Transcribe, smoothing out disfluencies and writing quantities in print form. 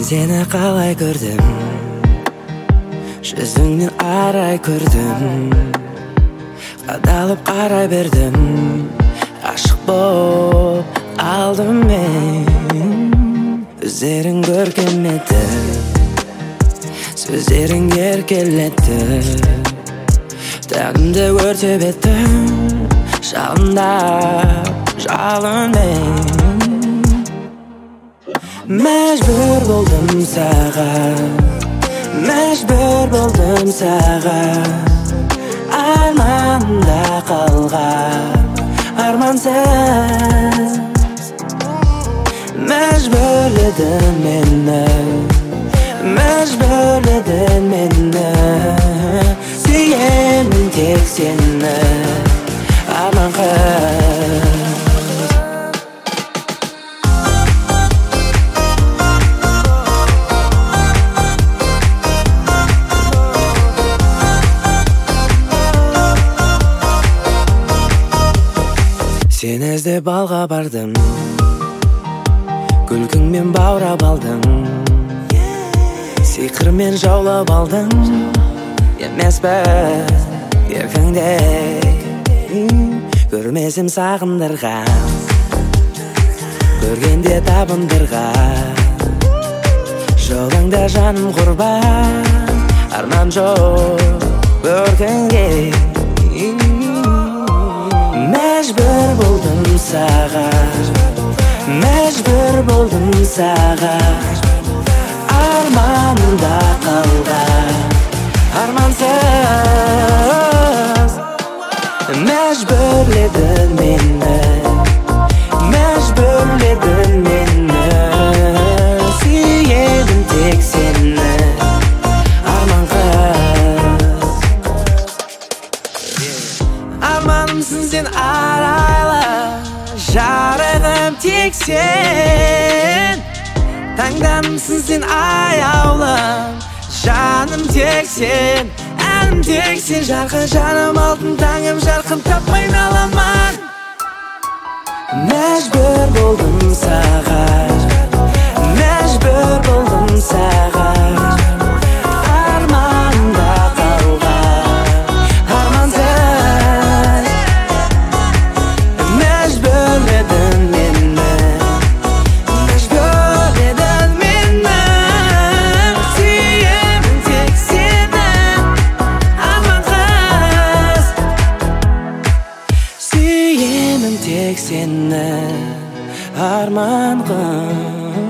Seni қалай көрдім, жүзіңнен арай көрдім, қадалып қарай бердім, ашық боп алдым мен. Өздерің көркем еді, сөздерің еркелетті, тәнімді өртеп етті, жалындап жалынмен. Мәжбүр болдым саған, мәжбүр болдым саған, арманда қалған армансыз. Мәжбүрледің мені, мәжбүрледің мені, сүйемін тек сені, арман қыз. Сені іздеп алға бардым, күлкіңмен баурап алдым, сиқырмен жаулап алдым, емес бе еркіңдей көрмесем сағындырған, көргенде табындырған, жолыңда жаным құрбан, арман жоқ көркіңде. Мәжбүр болдым саған, мәжбүр болдым саған, арманда қалған армансыз. Мәжбүрледің мені, мәжбүрледің мені, сүйемін тек сені, арман қыз. Арманымсың сен арайлы, жарығым тек сен. Таңданымсың сен аяулы, жаным тек сен, әнім тек сен. Жарқын жаным алтын таңым, жарқын таппайын аламан. Мәжбүр болдым саған, мәжбүр болдым саған, арманда қалған армансыз. Мәжбүрледің мені, мәжбүрледің мені, сүйемін тек сені, арман қыз. Сүйемін тек сені, арман қыз.